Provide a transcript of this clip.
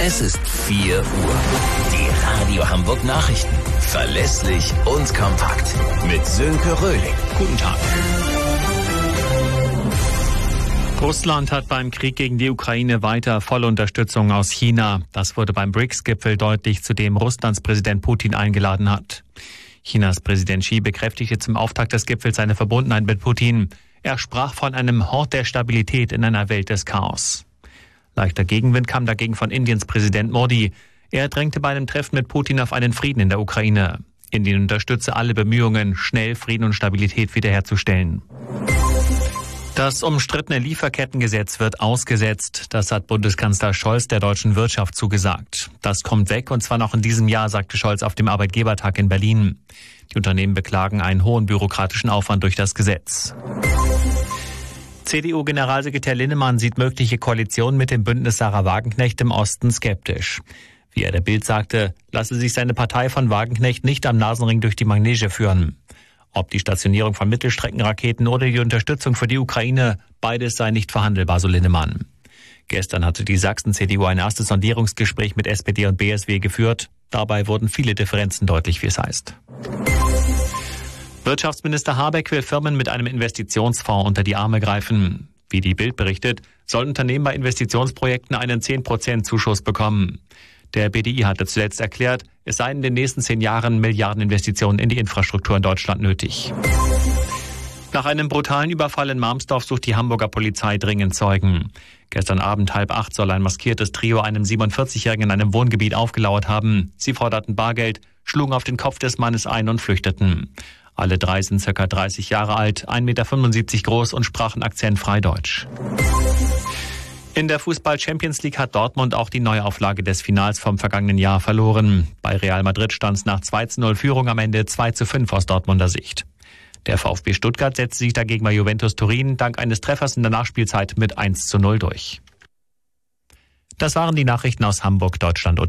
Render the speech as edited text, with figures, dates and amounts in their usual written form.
Es ist 4 Uhr. Die Radio Hamburg Nachrichten. Verlässlich und kompakt. Mit Sönke Röhling. Guten Tag. Russland hat beim Krieg gegen die Ukraine weiter volle Unterstützung aus China. Das wurde beim BRICS-Gipfel deutlich, zu dem Russlands Präsident Putin eingeladen hat. Chinas Präsident Xi bekräftigte zum Auftakt des Gipfels seine Verbundenheit mit Putin. Er sprach von einem Hort der Stabilität in einer Welt des Chaos. Leichter Gegenwind kam dagegen von Indiens Präsident Modi. Er drängte bei einem Treffen mit Putin auf einen Frieden in der Ukraine. Indien unterstütze alle Bemühungen, schnell Frieden und Stabilität wiederherzustellen. Das umstrittene Lieferkettengesetz wird ausgesetzt. Das hat Bundeskanzler Scholz der deutschen Wirtschaft zugesagt. Das kommt weg, und zwar noch in diesem Jahr, sagte Scholz auf dem Arbeitgebertag in Berlin. Die Unternehmen beklagen einen hohen bürokratischen Aufwand durch das Gesetz. CDU-Generalsekretär Linnemann sieht mögliche Koalitionen mit dem Bündnis Sarah Wagenknecht im Osten skeptisch. Wie er der Bild sagte, lasse sich seine Partei von Wagenknecht nicht am Nasenring durch die Manege führen. Ob die Stationierung von Mittelstreckenraketen oder die Unterstützung für die Ukraine, beides sei nicht verhandelbar, so Linnemann. Gestern hatte die Sachsen-CDU ein erstes Sondierungsgespräch mit SPD und BSW geführt. Dabei wurden viele Differenzen deutlich, wie es heißt. Wirtschaftsminister Habeck will Firmen mit einem Investitionsfonds unter die Arme greifen. Wie die Bild berichtet, sollen Unternehmen bei Investitionsprojekten einen 10% Zuschuss bekommen. Der BDI hatte zuletzt erklärt, es seien in den nächsten 10 Jahren Milliardeninvestitionen in die Infrastruktur in Deutschland nötig. Nach einem brutalen Überfall in Marmsdorf sucht die Hamburger Polizei dringend Zeugen. Gestern Abend 7:30 soll ein maskiertes Trio einem 47-Jährigen in einem Wohngebiet aufgelauert haben. Sie forderten Bargeld, schlugen auf den Kopf des Mannes ein und flüchteten. Alle 3 sind ca. 30 Jahre alt, 1,75 Meter groß und sprachen akzentfrei Deutsch. In der Fußball-Champions League hat Dortmund auch die Neuauflage des Finals vom vergangenen Jahr verloren. Bei Real Madrid stand es nach 2:0 Führung am Ende 2:5 aus Dortmunder Sicht. Der VfB Stuttgart setzte sich dagegen bei Juventus Turin dank eines Treffers in der Nachspielzeit mit 1:0 durch. Das waren die Nachrichten aus Hamburg, Deutschland und